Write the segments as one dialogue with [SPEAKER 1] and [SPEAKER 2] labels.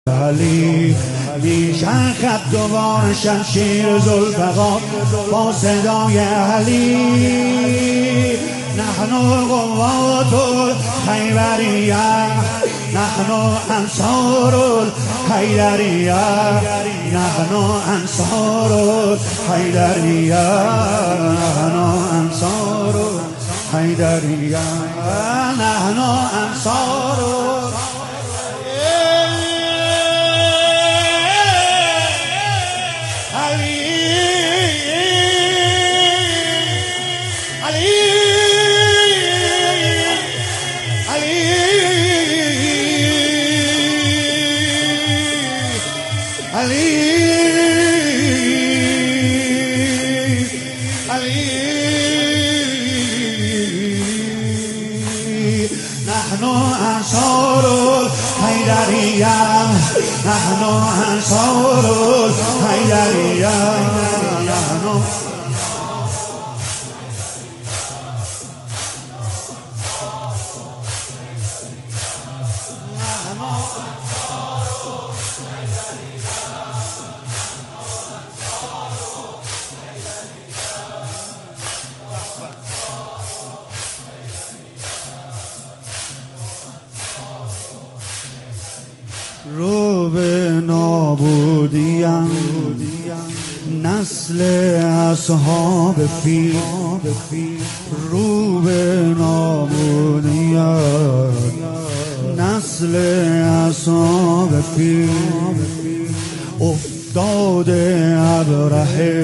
[SPEAKER 1] علی میچرخد دوباره شمشیر ذوالفقار با صدای علی نحن قوات الخیبریه نحن انصار الحیدریه نحن انصار الحیدریه نحن انصار الحیدریه نحن انصار نحن انصار الحیدریه نحن انصار الحیدریه نحن رو به نابودیم نسل اصحاب فیل رو به نابودیم نسل اصحاب فیل افتاده ابرهه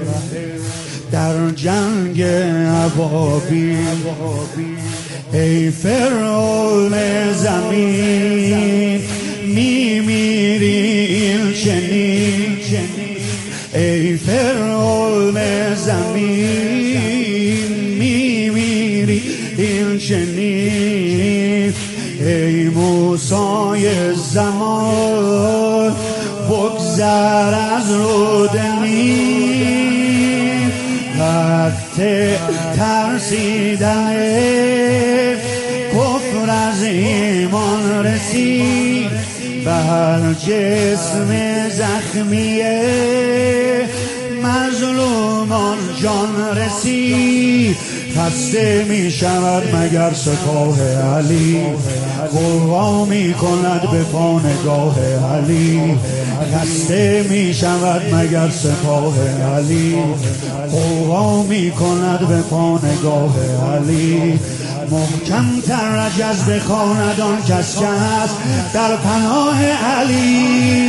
[SPEAKER 1] در جنگ ابابیل ای فرعون زمین میمیری این چنین ای فرعون زمین میمیری این چنین ای موسی زمان بگذر از رودنی وقت ترسیدن کفر از ایمان رسید بر جسم زخمی مظلومان جان رسید خسته می شود مگر سپاه علی غوا می کند به پانگاه علی خسته می شود مگر سپاه علی غوا می کند به پانگاه علی محکم تر رجز بخواند آن کس که هست در پناه علی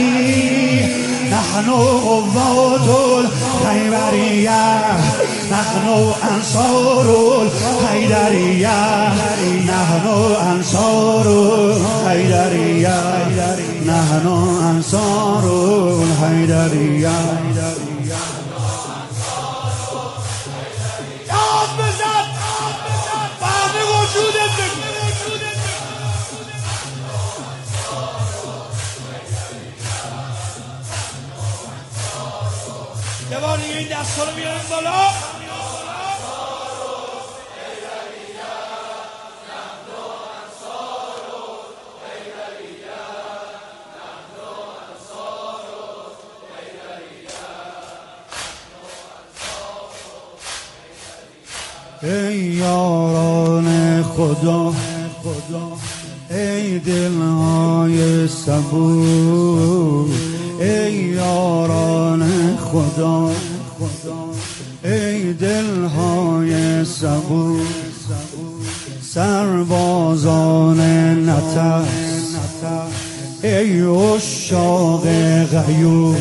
[SPEAKER 1] نحن قوات الخیبریه نحن انصار الحیدریه نحن انصار الحیدریه نحن انصار الحیدریه
[SPEAKER 2] یه بار دیگه این دستا رو بیاریم بالا
[SPEAKER 1] ای یاران خدا ای دلهای صبور ای یاران خدا ای دلهای صبور سربازان نترس ای عشاق غیور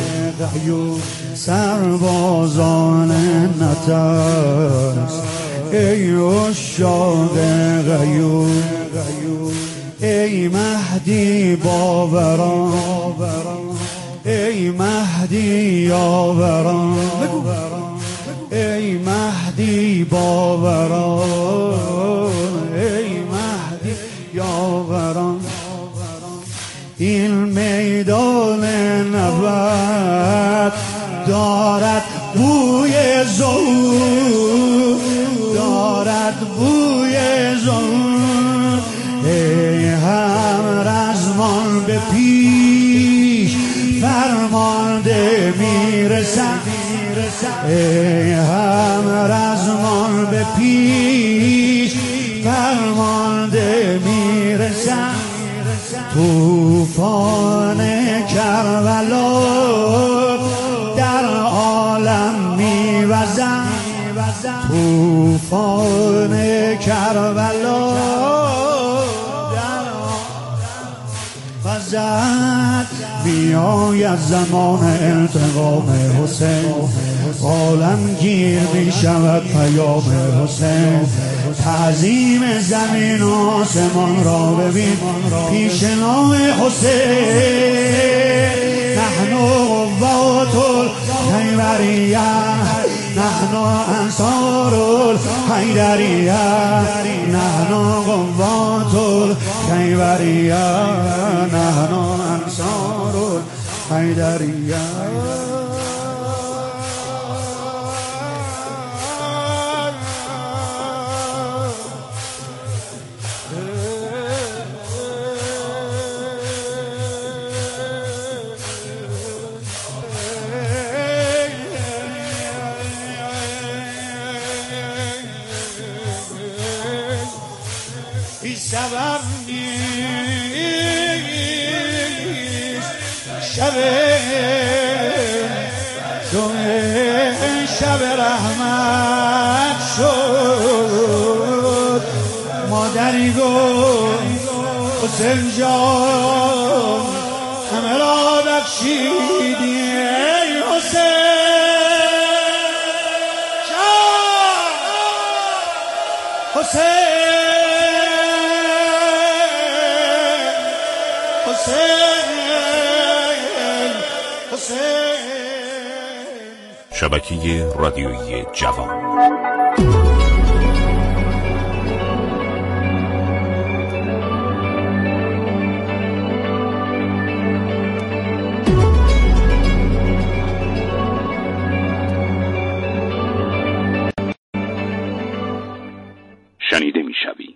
[SPEAKER 1] سربازان نترس ای عشاق غیور ای مهدی باوران ای مهدی یاوران ای مهدی باوران ای مهدی یاوران این میدان نبرد دارد بوی ظهور دارد بوی ظهور ای هم رزمان به پیر فرمانده میرسم ای همرزمان به پیش فرمانده میرسم طوفان کربلا در عالم میوزم طوفان کربلا وزد میآید زمان انتقام حسین عالم گیر می شود پیام حسین تعظیم زمین و آسمان را ببین پیش نام حسین نحن قوات الخیبریه نحن انصار الحیدریه نحن قوات الخیبریه نحن انصار الحیدریه سبب نیست شب رحمت شد مادری گفت حسین جان همه را بخشیدی ای حسین
[SPEAKER 3] شبکه رادیویی جوان شنیده میشوی.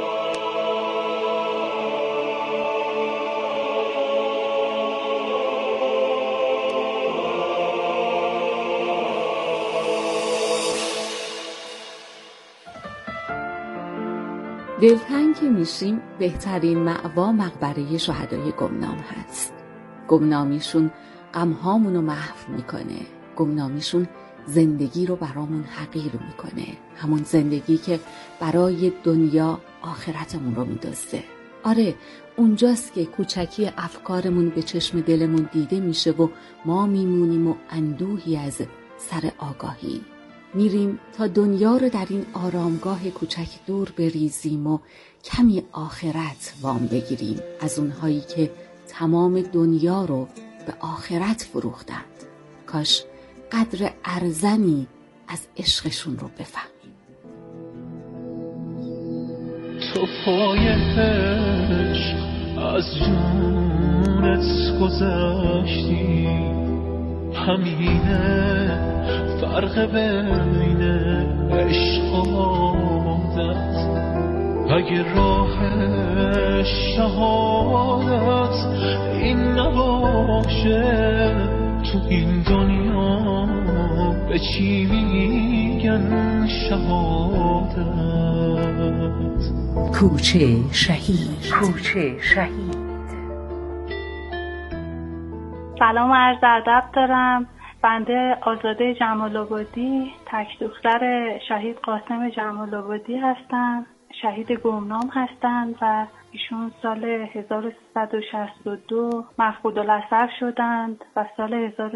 [SPEAKER 4] دلتنگ که میشیم بهترین مأوا مقبره شهدای گمنام هست. گمنامیشون غمهامونو محو میکنه. گمنامیشون زندگی رو برامون حقیر میکنه. همون زندگی که برای دنیا آخرتمون رو میدزده. آره، اونجاست که کوچکی افکارمون به چشم دلمون دیده میشه و ما میمونیم و اندوهی از سر آگاهی. میریم تا دنیا رو در این آرامگاه کوچک دور بریزیم و کمی آخرت وام بگیریم از اونهایی که تمام دنیا رو به آخرت فروختند. کاش قدر ارزنی از عشقشون رو بفهمیم.
[SPEAKER 5] تو پای عشق از جونت گذشتی، همینه فرق بین عشق و عادت. اگه راه شهادت این نباشه، تو این دنیا به چی میگن شهادت؟
[SPEAKER 6] کوچه شهید. کوچه شهید.
[SPEAKER 7] سلام و عرض ادب دارم. بنده آزاده جمال‌آبادی، تک دختر شهید قاسم جمال‌آبادی هستم. شهید گمنام هستند و ایشون سال 1362 مفقود الاثر شدند و سال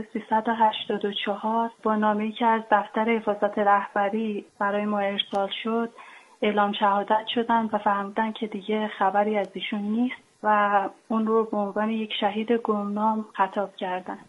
[SPEAKER 7] 1384 با نامه‌ای که از دفتر حفاظت رهبری برای ما ارسال شد اعلام شهادت شدند و فهمیدن که دیگه خبری از ایشون نیست و اون رو به عنوان یک شهید گمنام خطاب کردند.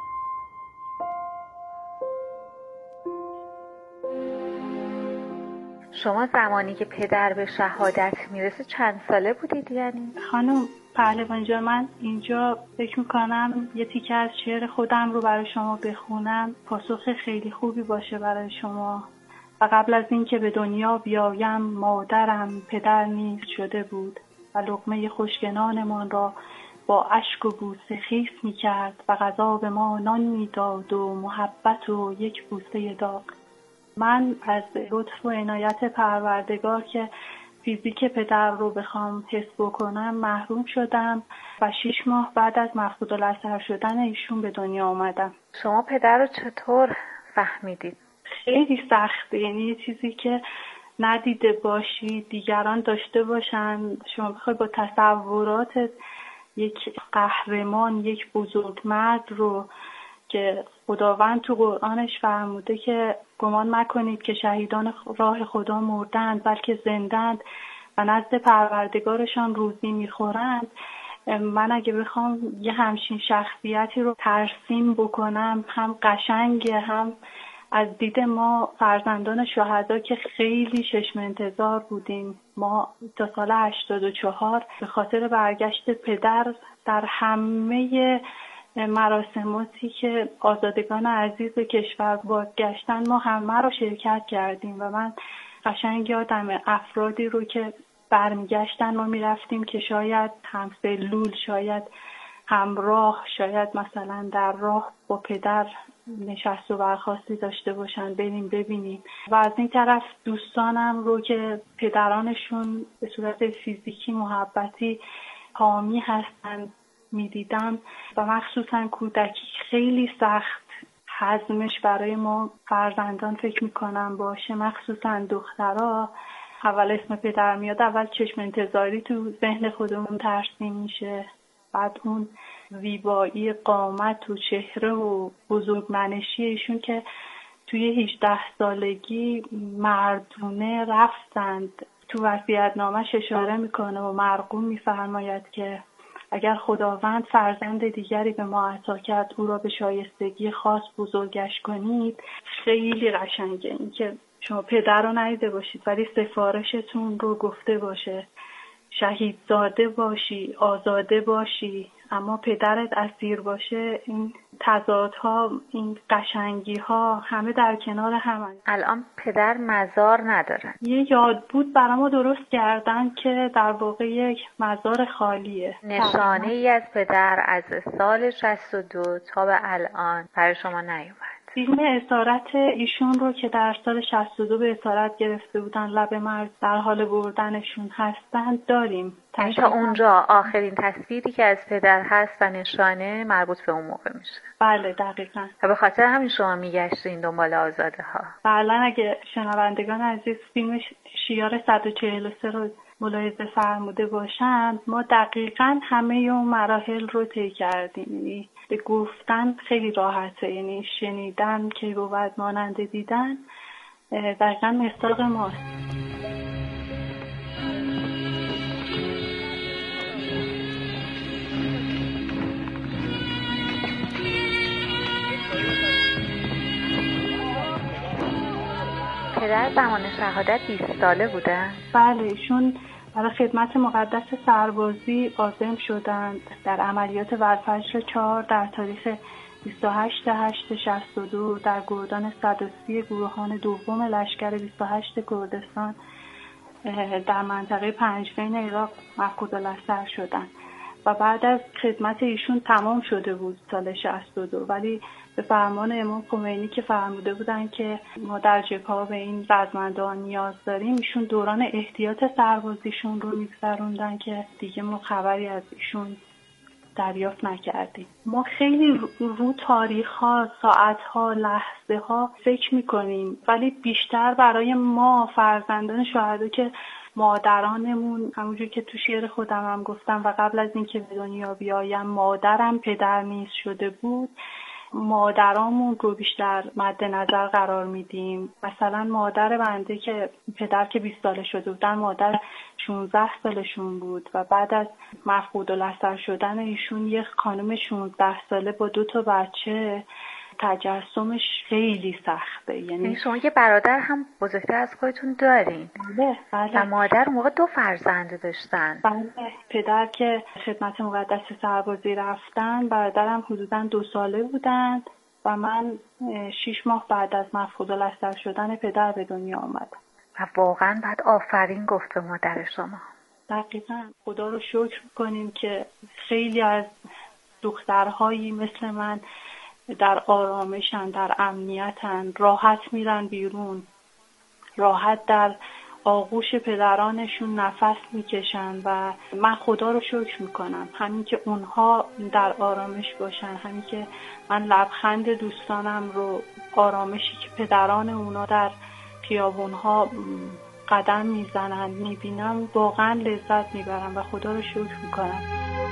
[SPEAKER 6] شما زمانی که پدر به شهادت میرسه چند ساله بودید یعنی؟
[SPEAKER 7] خانم پهلوان جان، من اینجا فکر میکنم یه تیکه از شعر خودم رو برای شما بخونم، پاسخ خیلی خوبی باشه برای شما. و قبل از این که به دنیا بیایم مادرم پدر نیز شده بود و لقمه خشک نانمان را با اشک و بوسه خیس میکرد و غذا به ما نان میداد و محبت و یک بوسه داغ. من از لطف و عنایت پروردگار که فیزیک پدر رو بخوام حس بکنم محروم شدم و 6 ماه بعد از مفقودالاثر شدن ایشون به دنیا آمدم.
[SPEAKER 6] شما پدر رو چطور فهمیدید؟
[SPEAKER 7] خیلی سخته، یعنی یه چیزی که ندیده باشی دیگران داشته باشن، شما بخوای با تصوراتت یک قهرمان، یک بزرگمرد رو که خداوند تو قرآنش فرموده که گمان مکنید که شهیدان راه خدا مردند بلکه زندند و نزد پروردگارشان روزی میخورند. من اگه بخوام یه همچین شخصیتی رو ترسیم بکنم، هم قشنگه، هم از دید ما فرزندان شهدا که خیلی چشم انتظار بودیم. ما تا سال 84 به خاطر برگشت پدر در همه مراسماتی که آزادگان عزیز کشور بازگشتن ما همه رو شرکت کردیم و من قشنگ یادم افرادی رو که برمیگشتن ما میرفتیم که شاید همسلول، شاید همراه، شاید مثلا در راه با پدر نشست و برخاستی داشته باشن بریم ببینیم. و از این طرف دوستانم رو که پدرانشون به صورت فیزیکی محبتی حامی هستن میدیدم و مخصوصا کودکی خیلی سخت هضمش برای ما فرزندان فکر میکنم باشه، مخصوصا دخترها. اول اسم پدر میاد، اول چشم انتظاری تو ذهن خودمون ترسیم میشه، بعد اون زیبایی قامت و چهره و بزرگمنشی ایشون که توی 18 سالگی مردونه رفتند. تو وصیت‌نامه‌اش اشاره میکنه و مرقوم میفرماید که اگر خداوند فرزند دیگری به ما عطا کرد او را به شایستگی خاص بزرگش کنید. خیلی قشنگه این که شما پدر رو ندیده باشید ولی سفارشتون رو گفته باشه، شهیدزاده باشی، آزاده باشی، اما پدرت اسیر باشه. این تضادها، این قشنگی‌ها همه در کنار هم.
[SPEAKER 6] الان پدر مزار ندارن.
[SPEAKER 7] یه یادبود برای ما درست کردن که در واقع یک مزار خالیه.
[SPEAKER 6] نشانه ای از پدر از سال 62 تا به الان برای شما نیومد.
[SPEAKER 7] فیلم اسارت ایشون رو که در سال 62 به اسارت گرفته بودن، لب مرگ در حال بردنشون هستن داریم.
[SPEAKER 6] تا اونجا آخرین تصویری که از پدر هست و نشانه مربوط به اون موقع میشه.
[SPEAKER 7] بله دقیقاً.
[SPEAKER 6] و به خاطر همین شما میگشتین دنبال آزاده ها.
[SPEAKER 7] بله، اگه شنوندگان عزیز فیلم شیار 143 رو ملاحظه فرموده باشند، ما دقیقاً همه اون مراحل رو طی کردیم. یعنی به گفتن خیلی راحته، یعنی شنیدن که بود مانند دیدن. دقیقاً مصداق ماست.
[SPEAKER 6] پدر زمان شهادت 20 ساله بودن؟
[SPEAKER 7] بله، ایشون برای خدمت مقدس سربازی عازم شدند در عملیات ورفجر 4 در تاریخ 28/8/62 در گردان 130 گروهان دوم لشکر 28 کردستان در منطقه پنجگین عراق مفقودالاثر شدند و بعد از خدمت ایشون تمام شده بود سال 62، ولی به فرمان امام خمینی که فرموده بودن که ما در جبهه‌ها به این رزمندان نیاز داریم، ایشون دوران احتیاط سربازیشون رو می‌گذروندن که دیگه ما خبری از ایشون دریافت نکردیم. ما خیلی رو تاریخ‌ها، ساعت‌ها، لحظه‌ها فکر می‌کنیم، ولی بیشتر برای ما فرزندان شهدا که مادرانمون، همونجور که تو شعر خودم هم گفتم و قبل از اینکه به دنیا بیایم مادرم پدر نیز شده بود، مادرامون رو بیشتر مد نظر قرار میدیم. مثلا مادر بنده که پدر که 20 ساله شده بودن، مادر 16 سالشون بود و بعد از مفقودالاثر شدن ایشون یک خانم 16 ساله با 2 بچه، تجسمش خیلی سخته. یعنی
[SPEAKER 6] شما یه برادر هم بزرگتر از خودتون دارین؟
[SPEAKER 7] بله.
[SPEAKER 6] و مادر موقع 2 فرزند داشتن؟
[SPEAKER 7] بله، پدر که خدمت مقدس سربازی رفتن، برادرم حدوداً 2 ساله بودند و من 6 ماه بعد از مفقودالاثر شدن پدر به دنیا آمدم.
[SPEAKER 6] و واقعا بعد آفرین گفت به مادر شما.
[SPEAKER 7] دقیقاً خدا رو شکر میکنیم که خیلی از دخترهایی مثل من در آرامشن، در امنیتن، راحت میرن بیرون، راحت در آغوش پدرانشون نفس میکشن و من خدا رو شکر میکنم همین که اونها در آرامش باشن، همین که من لبخند دوستانم رو، آرامشی که پدران اونا در خیابونها قدم میزنن میبینم، واقعا لذت میبرم و خدا رو شکر میکنم.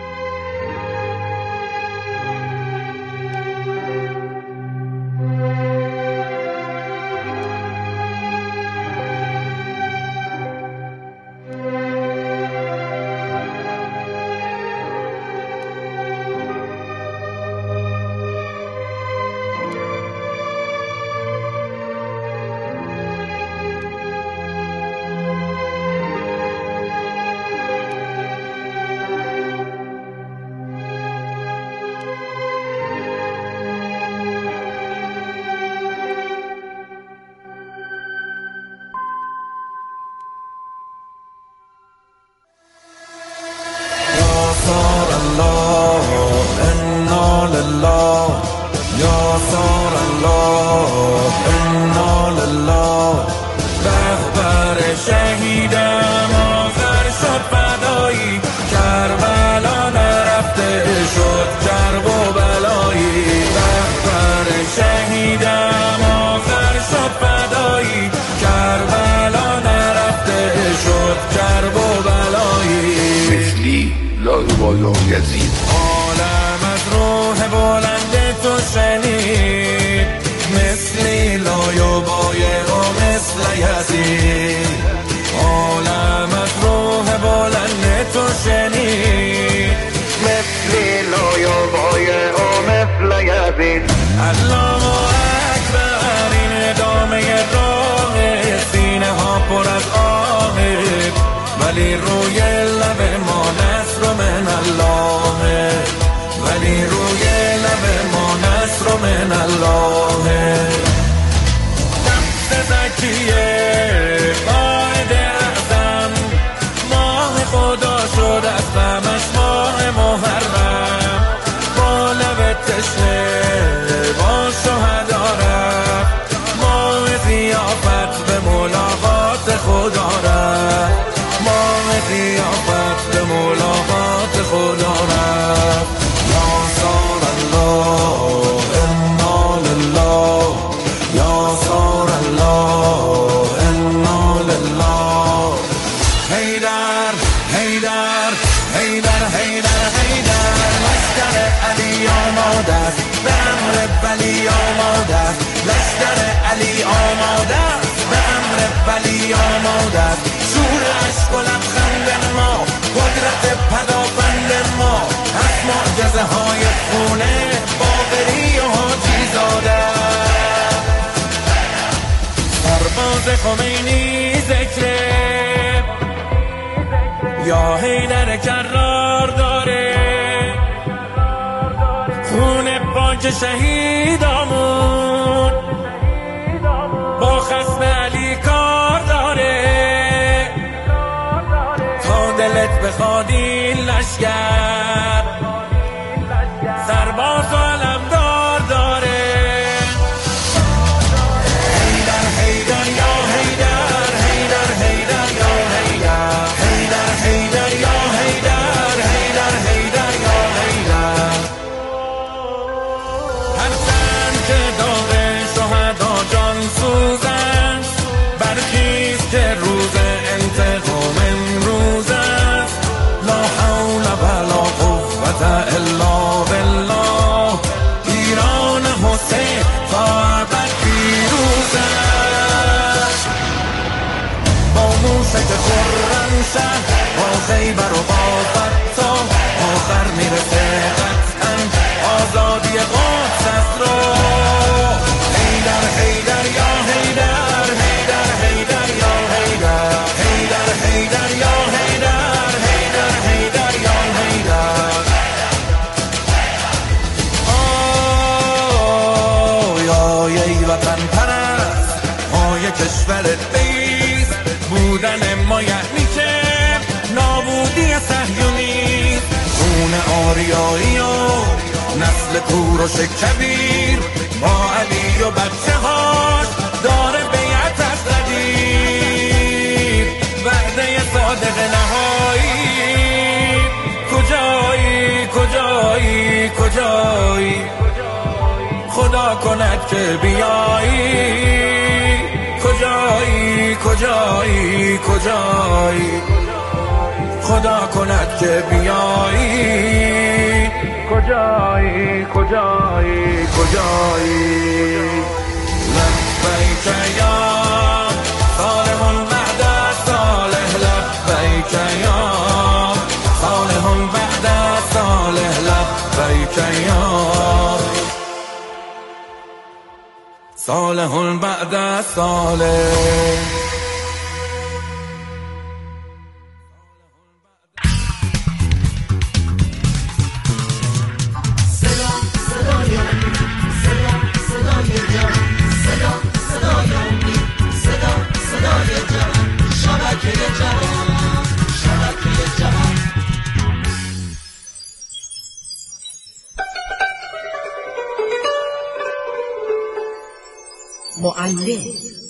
[SPEAKER 8] عالم از روح بلند تو شنید، مثلی لایوبای و مثل یزید. عالم از روح بلند تو شنید، مثلی لایوبای و مثل یزید. الله اکبر، این ادامه راه، سینه ها پر از آه، ولی روی لب ما نصر من الله، ولی روی لب ما نصر من الله. نفس زکیه قائد اعظم، ماه خدا شد از غمش ماه محرم، با لب تشنه با شهدا رفت، ماه ضیافت به ملاقات خدا رفت، ماه ضیافت به ملاقات خدا رفت. یا سار الله انا لله، یا سار الله انا لله. حیدر حیدر حیدر حیدر حیدر، لشکر علی آماده است، به امر ولی آماده است، لشکر علی آماده است، به امر ولی آماده است. شور عشق و لبخند ما، قدرت پدافند ما، از معجزه های خونه باقری و حاجی زاده. سرباز خمینی ذکره، یا حیدر کرار داره، خون پاک شهیدامون با خصم علی کار داره. تا دلت بخواد این لشکر، سرباز و علمدار داره. حیدر حیدر یا حیدر، حیدر حیدر یا حیدر، حیدر حیدر یا حیدر، حیدر حیدر یا حیدر. هرچند که داغ شهدا جان سوزن، برخیز که روز انتقام امروز است. لا حول ولا قوة الا بالله، ایران حسین تا ابد پیروز است. با موشک خرمشهر، با خیبر و با فتح، آخر میرسه قطعا آزادی قدس است رو. حیدر حیدر یا حیدر، حیدر حیدر یا حیدر، حیدر حیدر یا حیدر، حیدر حیدر یا حیدر. آی ای وطن پرست، مای کشورت بیست، بودن ما یعنی که نابود تور و شکبیر با علی و بچه هاش داره بیعت از قدیر وعده صادق نهایی کجایی کجایی کجایی خدا کند که بیایی کجایی کجایی کجایی خدا کند که بیایی کجایی کجایی کجایی لبیک یا صالح بعد صالح لبیک یا صالح بعد صالح لبیک یا صالح بعد صالح.
[SPEAKER 9] معلم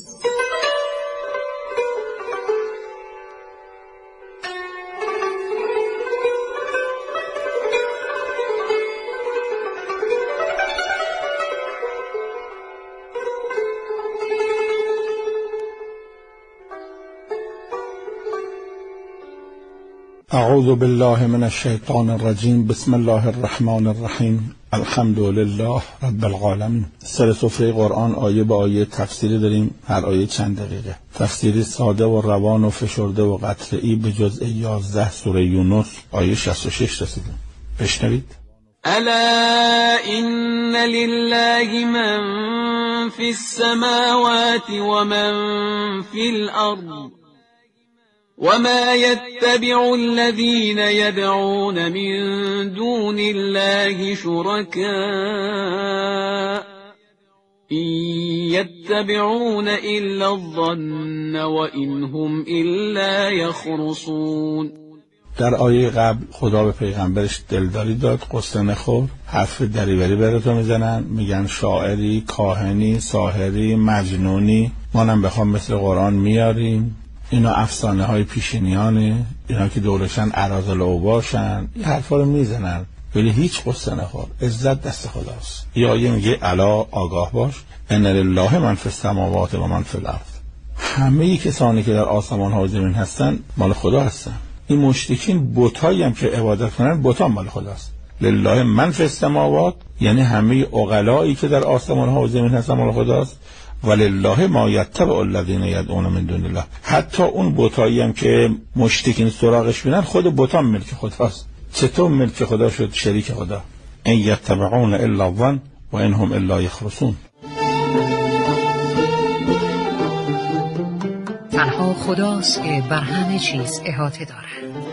[SPEAKER 1] اعوذ بالله من الشیطان الرجیم. بسم الله الرحمن الرحیم. الحمد لله رب العالمین. سر سفره قرآن آیه به آیه تفسیری داریم، هر آیه چند دقیقه. تفسیری ساده و روان و فشرده و قطعی به جزء 11 سوره یونس آیه 66 رسیدیم. بشنوید.
[SPEAKER 5] الا ان لله من فی السماوات و من فی الارض وما يتبع الذين يدعون من دون الله شركاء إن يتبعون إلا الظن وإن هم إلا يخرصون.
[SPEAKER 1] در آیه قبل خدا به پیغمبرش دلداری داد، قصه نخور، حرف دریوری براتون میزنن، میگن شاعری، کاهنی، ساحری، مجنونی، مانم بخوام مثل قرآن میاریم. اینا افسانه های پیشینیانه، اینا که دورشن اراذل اوباشن، این حرفا رو میزنن ولی هیچ قصه نخور. عزت دست خداست. یا آیه میگه الا آگاه باش ان لله من فی السماوات و من فی الارض. همه کسانی که در آسمان ها و زمین هستن مال خدا هستن. این مشرکین بتایی هم که عبادت کنن بتا مال خداست. لله من فی السماوات یعنی همه عقلایی که در آسمان ها و زمین هستن مال خداست. ولله ما یتبع الذین یدعون من دون الله. حتی اون بتایی هم که مشرکین سراغش بینن خود بتا ملک خداست. چطور ملک خدا شد شریک خدا؟ ان یتبعون الا الظن و ان هم الا یخرصون.
[SPEAKER 9] تنها خداست که بر همه چیز احاطه دارد.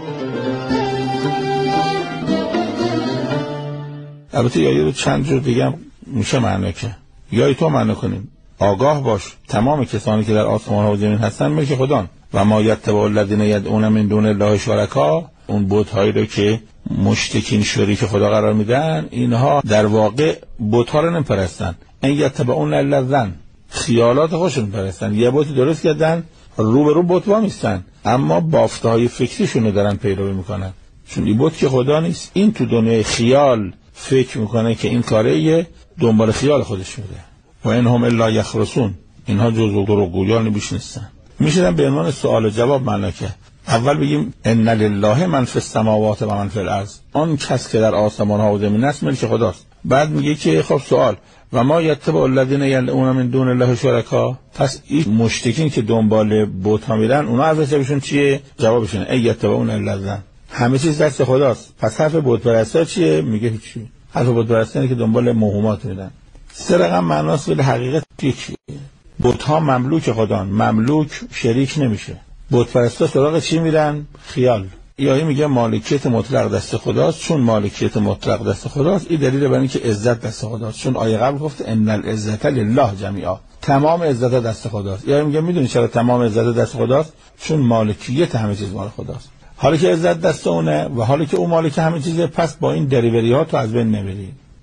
[SPEAKER 1] البته یا رو چند جور دیگه هم میشه معنی که یا تو معنی کنیم آگاه باش تمام کسانی که در آسمان ها و زمین هستن ملک خدان. و ما یتبع الذین یدعون من دون الله شرکا، اون بت هایی رو که مشرکین شریک خدا قرار میدن اینها در واقع بت ها رو نمیپرستن. ان یتبعون الا الظن، خیالات خودشون پرستن. یه بت درست کردن رو به رو بت وا نیستن اما بافته های فکریشون رو دارن پیروی میکنن، چون این بت که خدا نیست. این تو دنیای خیال فکر میکنه که این کاره دنبال خیال خودش میده. و این هم الا یخرصون، اینها جزو دروغگویان بیش نیستن. میشدن به عنوان سوال و جواب معنا که اول بگیم ان لله من فی السماوات و من فی الارض، آن کس که در آسمان ها و زمین است ملک خداست. بعد میگه که خب سوال و ما یتبع الذین یدعون من دون الله شرکا، پس این مشرکین که دنبال بت ها میرن اونا حرفشون چیه؟ جوابشون ای یتبعون الا الظن، همه چیز دست خداست. پس حرف بت پرستا چیه؟ میگه هیچی. حرف بت پرستا که دنبال موهومات میرن. سه رقم معناست ولی حقیقت یکیه. بت ها مملوک خدان، مملوک شریک نمیشه. بت پرستا سراغ چی میرن؟ خیال. یا میگه مالکیت مطلق دست خداست. چون مالکیت مطلق دست خداست این دلیل بر اینکه عزت دست خداست، چون آیه قبل گفت ان العزت لله جمیعا، تمام عزت دست خداست. یا میگه میدونی چرا تمام عزت دست خداست؟ چون مالکیت همه چیز مال خداست. حالا که عزت دست اونه و حالا که او مالک همه چیزه، پس با این دریوری ها تو از بین نمیری.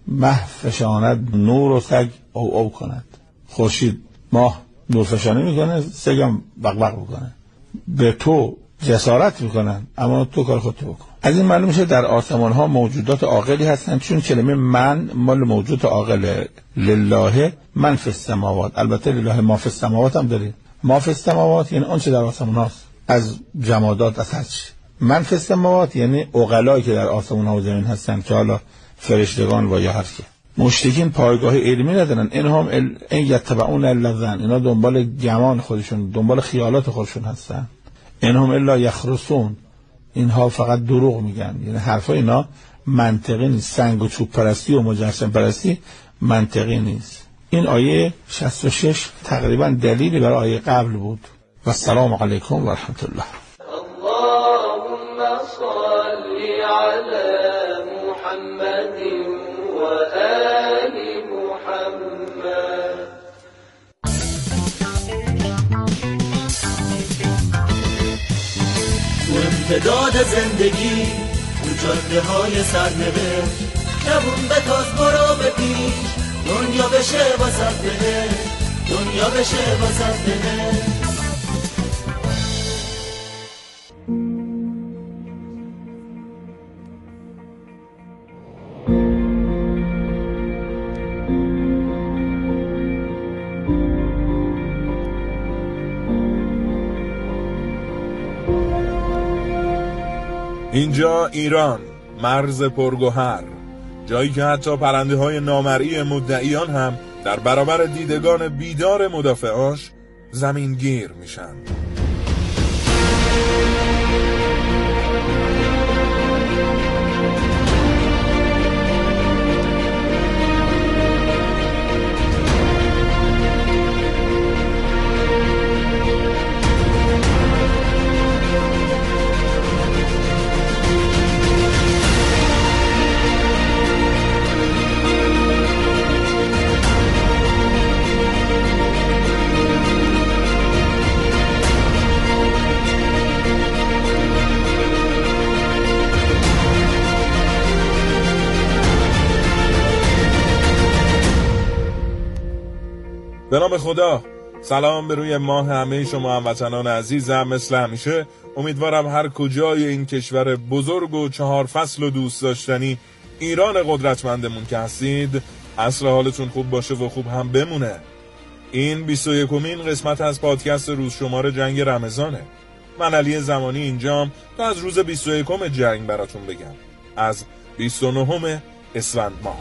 [SPEAKER 1] مه فشاند نور و سگ او او کند. خورشید ماه نور فشانی میکنه، سگم بقبق میکنه. به تو جسارت میکنن اما تو کار خودتو بکن. از این معلوم میشه در آسمان ها موجودات عاقلی هستن، چون کلمه من مال موجود عاقله. لله من فی السماوات، البته لله ما فی السماوات هم داریم. ما فی السماوات یعنی آنچه در آسمان هاست، از جمادات، از هر چی. من فی السماوات یعنی عقلایی که در آسمان ها و زمین هستن، که حالا فرشتگان و یا هر کی. مشرکین پایگاه علمی ندارن. این یتبعون الذین، اینا دنبال گمان خودشون، دنبال خیالات خودشون هستن. اینهم الا یخرسون، اینها فقط دروغ میگن. یعنی حرفای اینا منطقی نیست. سنگ و چوب پرستی و مجسم پرستی منطقی نیست. این آیه 66 تقریبا دلیلی برای آیه قبل بود. و السلام علیکم و رحمت الله.
[SPEAKER 10] اللهم صل علی محمد و آل محمد.
[SPEAKER 8] امتداد زندگی تو جاده های سرنوشت، جوون به تاز برو به پیش، دنیا بشه واسه بهشت، دنیا بشه واسه بهشت.
[SPEAKER 11] اینجا ایران، مرز پرگوهر، جایی که حتی پرنده های نامرئی مدعیان هم در برابر دیدگان بیدار مدافعاش زمینگیر میشن. به نام خدا، سلام به روی ماه همه شما هموطنان عزیزم. مثل همیشه امیدوارم هر کجای این کشور بزرگ و 4 فصل و دوست داشتنی ایران قدرتمندمون که هستید، عصر حالتون خوب باشه و خوب هم بمونه. این 21مین قسمت از پادکست روز شمار جنگ رمضانه. من علی زمانی اینجام تا از روز 21 جنگ براتون بگم، از 29 اسفند ماه.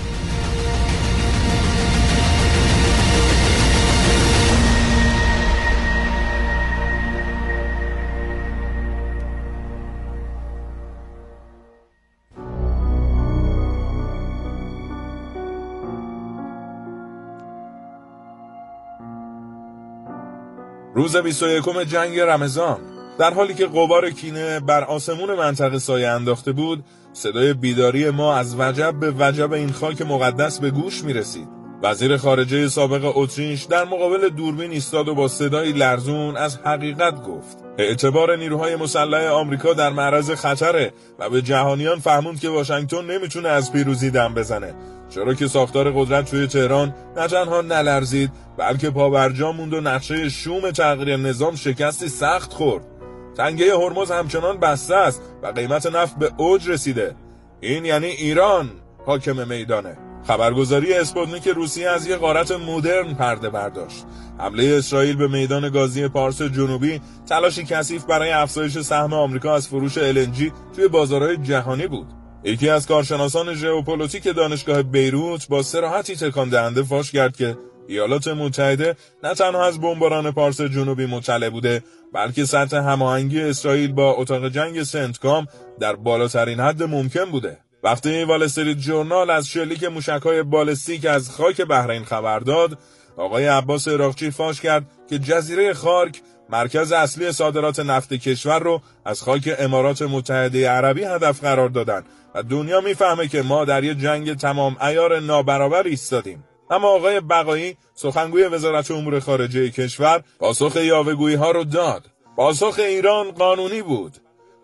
[SPEAKER 11] روز 21 جنگ رمضان، در حالی که غبار کینه بر آسمون منطقه سایه انداخته بود، صدای بیداری ما از وجب به وجب این خاک مقدس به گوش می رسید. وزیر خارجه سابق اتریش در مقابل دوربین ایستاد و با صدای لرزون از حقیقت گفت. اعتبار نیروهای مسلح آمریکا در معرض خطره و به جهانیان فهموند که واشنگتن نمیتونه از پیروزی دم بزنه، چرا که ساختار قدرت توی تهران نه تنها نلرزید بلکه پابرجا موند و نقشه شوم تغییر نظام شکستی سخت خورد. تنگه هرمز همچنان بسته است و قیمت نفت به اوج رسیده. این یعنی ایران حاکم میدانه. خبرگزاری اسپوتنیک روسیه از یه غارت مدرن پرده برداشت. حمله اسرائیل به میدان گازی پارس جنوبی تلاشی کثیف برای افزایش سهم آمریکا از فروش LNG توی بازارهای جهانی بود. یکی از کارشناسان ژئوپلیتیک دانشگاه بیروت با صراحتی تکان دهنده فاش کرد که ایالات متحده نه تنها از بمباران پارس جنوبی مطلع بوده، بلکه سطح هماهنگی اسرائیل با اتاق جنگ سنتکام در بالاترین حد ممکن بوده. وقتی وال استریت ژورنال از شلیک موشک‌های بالستیک از خاک بحرین خبر داد، آقای عباس عراقچی فاش کرد که جزیره خارک مرکز اصلی صادرات نفت کشور رو از خاک امارات متحده عربی هدف قرار دادن و دنیا میفهمه که ما در یه جنگ تمام عیار نابرابر ایستادیم. اما آقای بقایی، سخنگوی وزارت امور خارجه کشور، پاسخ یاوه‌گویی‌ها رو داد. پاسخ ایران قانونی بود.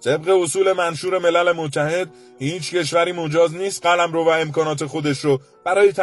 [SPEAKER 11] طبق اصول منشور ملل متحد هیچ کشوری مجاز نیست قلمرو و امکانات خودش رو برای